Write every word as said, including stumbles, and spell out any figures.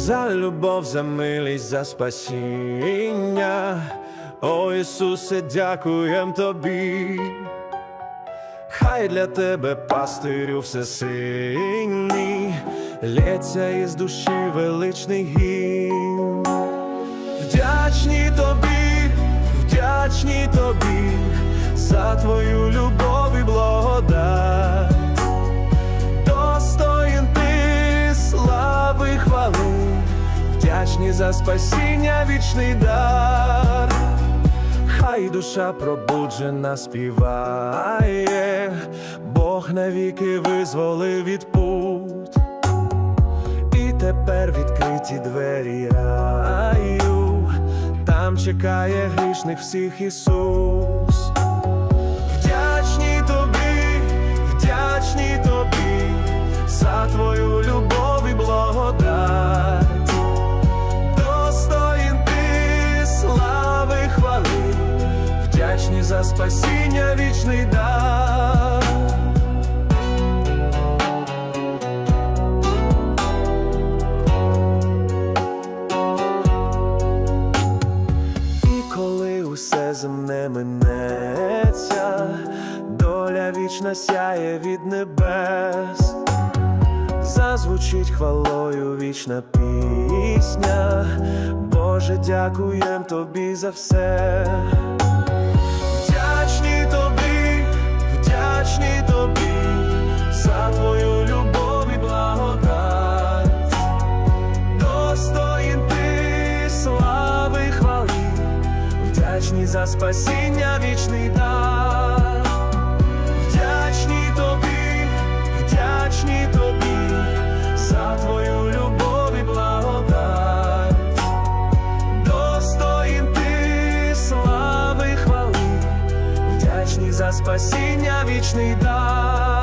За любов, за милість, за спасіння, о Ісусе, дякуєм Тобі. Хай для Тебе, пастирю всесильний, лється із душі величний гімн. Вдячні Тобі, вдячні Тобі за Твою любов і благодать. Достоїн Ти слави, хвали, вдячні за спасіння, вічний дар. Хай душа пробуджена співає, Бог навіки визволив від пут. І тепер відкриті двері раю, там чекає грішних всіх Ісус. Вдячні Тобі, вдячні Тобі за Твою любов і благодать. Достоїн Ти слави, хвали, вдячні за спасіння, вічний дар. І коли усе земне минеться, доля вічна сяє від небес. Зазвучить хвалою вічна пісня, Боже, дякуєм Тобі за все. Вдячні Тобі, вдячні Тобі за Твою любов і благодать. Достоїн Ти слави, хвали, вдячні за спасіння, вічний дар. Вдячні Тобі, вдячні Тобі за Твою любов і благодать. Достоїн Ти слави, хвали, вдячні за спасіння, вічний дар.